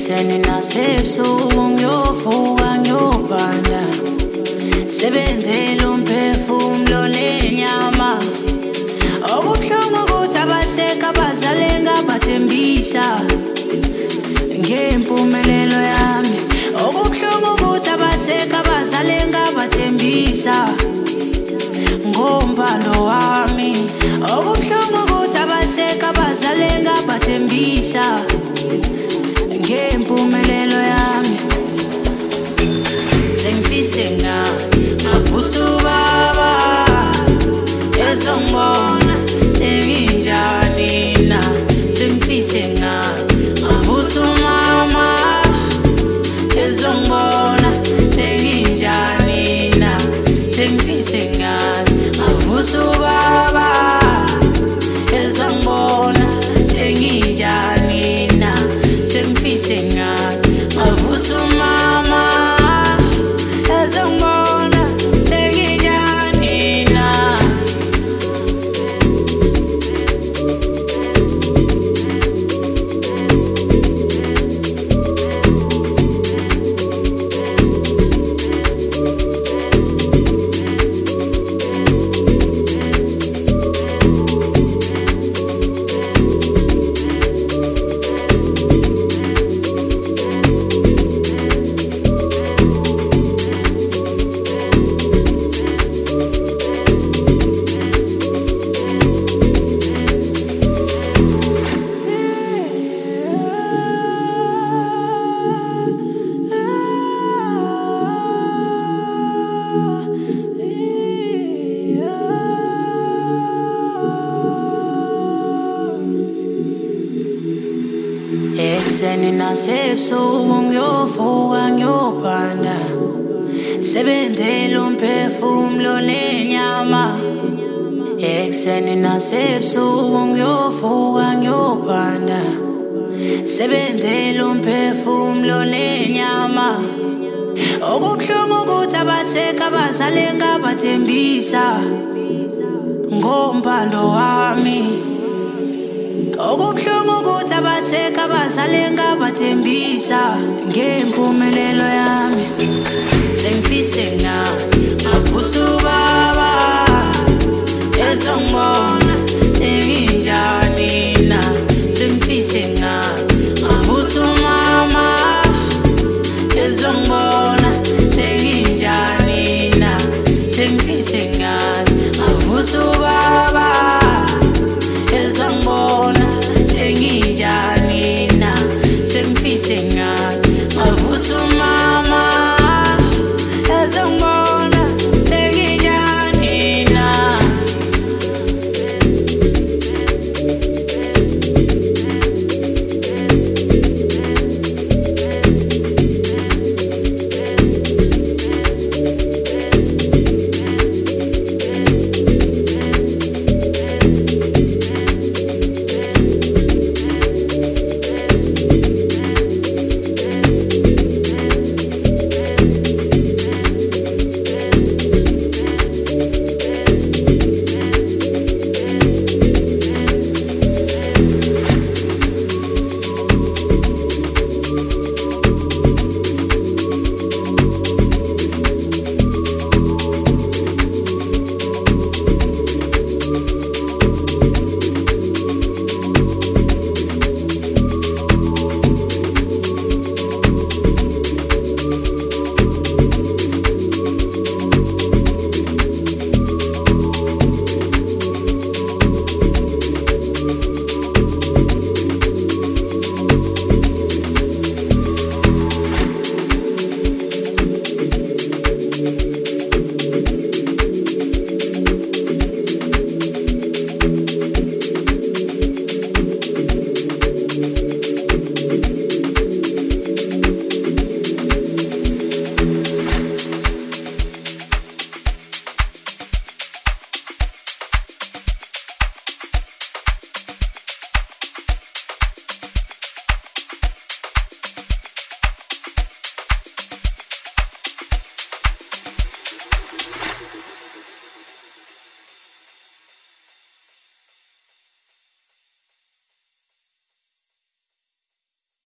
Ekuseni nasebusuku ngiyovuka ngiyobhanda, sebenzela umphefumulo nenyama. Okubuhlungu ukuthi abaseka abazali ngabathembisa ngempumelelo yami. Okubuhlungu ukuthi abaseka abazali ngabathembisa ngombalo wami. Okubuhlungu ukuthi abaseka abazali ngabathembisa ngempumelelo yami. Sengifise ngathi ngavusa ubaba ezongibona senginjani na. Sengifise ngathi ngavusa umama ezongibona senginjani na. Sengifise ngathi ngavusa ubaba ezongibona senginjani na. Sengifise ngathi ngavusa umama ezongibona senginjani na. Ekuseni nasebusuku ngiyovuka ngiyobhanda, sebenzela umphefumulo nenyama. Ekuseni nasebusuku ngiyovuka ngiyobhanda, sebenzela umphefumulo nenyama. Okubuhlungu ukuthi abaseka abazali ngabathembisa ngombalo wami. Okubuhlungu ukuthi abaseka abazali ngabathembisa ngempumelelo yami. Sengifise ngathi ngavusa ubaba ezongibona senginjani na. Sengifise ngathi